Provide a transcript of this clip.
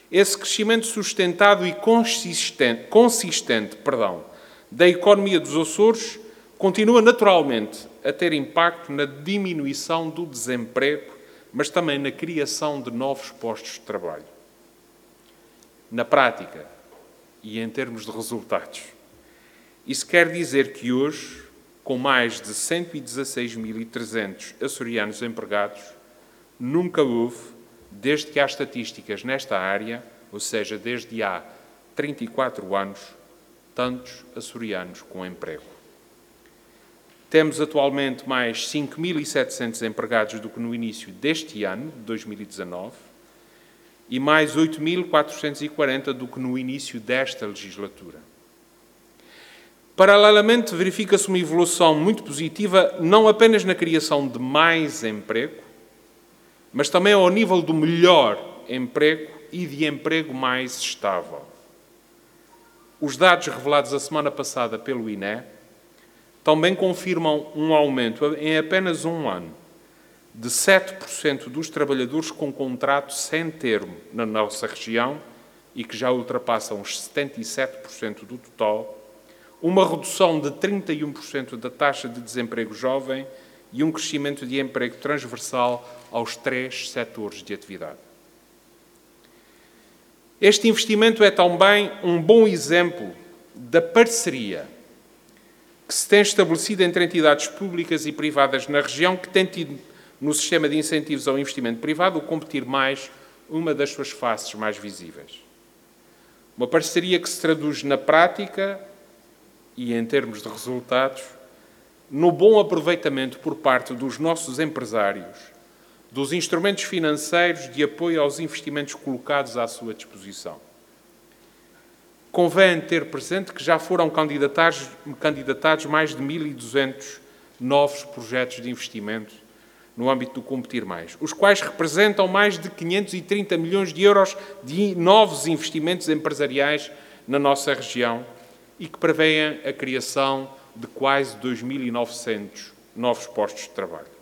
Esse crescimento sustentado e consistente da economia dos Açores continua naturalmente a ter impacto na diminuição do desemprego, mas também na criação de novos postos de trabalho. Na prática, e em termos de resultados, isso quer dizer que hoje, com mais de 116.300 açorianos empregados, nunca houve, desde que há estatísticas nesta área, ou seja, desde há 34 anos, tantos açorianos com emprego. Temos atualmente mais 5.700 empregados do que no início deste ano, de 2019, e mais 8.440 do que no início desta legislatura. Paralelamente, verifica-se uma evolução muito positiva, não apenas na criação de mais emprego, mas também ao nível do melhor emprego e de emprego mais estável. Os dados revelados a semana passada pelo INE também confirmam um aumento em apenas um ano de 7% dos trabalhadores com contrato sem termo na nossa região e que já ultrapassam os 77% do total, uma redução de 31% da taxa de desemprego jovem e um crescimento de emprego transversal aos 3 setores de atividade. Este investimento é também um bom exemplo da parceria que se tem estabelecido entre entidades públicas e privadas na região, que tem tido no sistema de incentivos ao investimento privado o competir mais uma das suas faces mais visíveis. Uma parceria que se traduz na prática e em termos de resultados, no bom aproveitamento por parte dos nossos empresários dos instrumentos financeiros de apoio aos investimentos colocados à sua disposição. Convém ter presente que já foram candidatados mais de 1.200 novos projetos de investimento no âmbito do Competir Mais, os quais representam mais de 530 milhões de euros de novos investimentos empresariais na nossa região e que prevêem a criação de quase 2.900 novos postos de trabalho.